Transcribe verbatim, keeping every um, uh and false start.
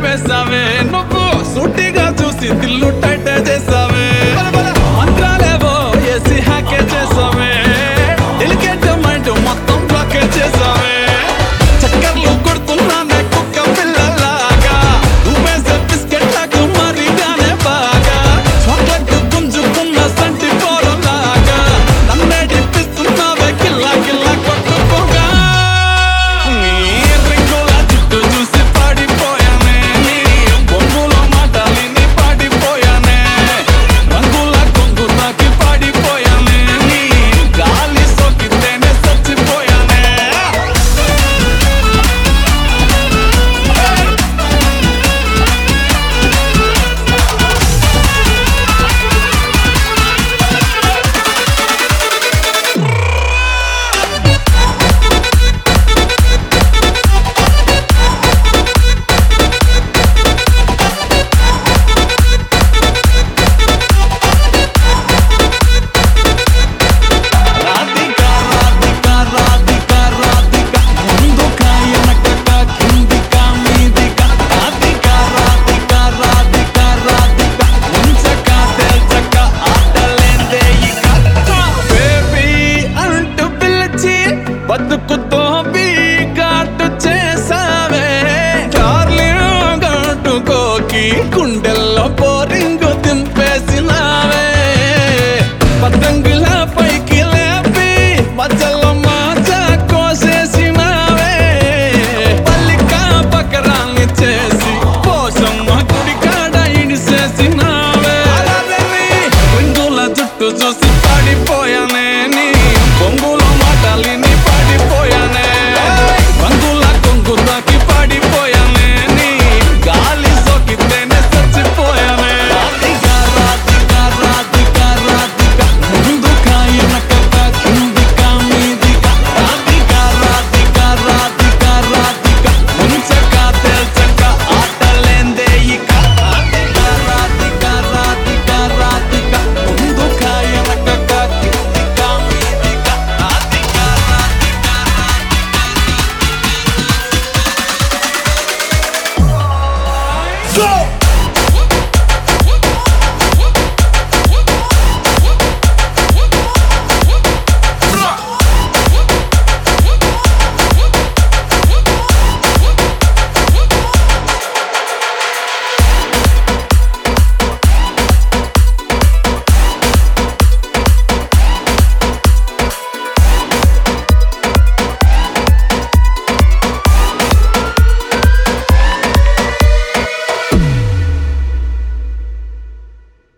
వేసావే నువ్వు సూటిగా చూసి దిల్లు టైట్ చేసావే మంత్రాలేవో వేసి హ్యాకే చేసావే డెలికేట్ మైండ్ మొత్తం బ్లాకే చేసావే చక్కర్లు కొడుతున్నానే కుక్క పిల్లలాగా నువ్వేసే బిస్కెట్ లాగా మరిగానే బాగా చాక్లెట్ గుంజుకున్న సంటి పోరలాగా నన్నే డిప్పిస్తున్నావే కిల్లా కిల్లా కొట్టుకోగా నీ రింగుల జుట్టు చూసి పాడిపోయానే నీ బొంగులో మాటలిని పాడిపోయానే రంగుల కొంగు తాకి పాడిపోయానే నీ గాలి సోకితేనే చచ్చిపోయానే రాధిక రాధిక రాధిక రాధిక ముందుక వెనకక కిందిక మీదిక రాధిక రాధిక రాధిక రాధిక ఉంచక తెల్చక ఆటలేందే ఇక బేబీ అంటూ పిలిచి బతుకుతో బీగాటు చేసావే డార్లింగ్ అంటూ కోకి గుండెల్లో పోరి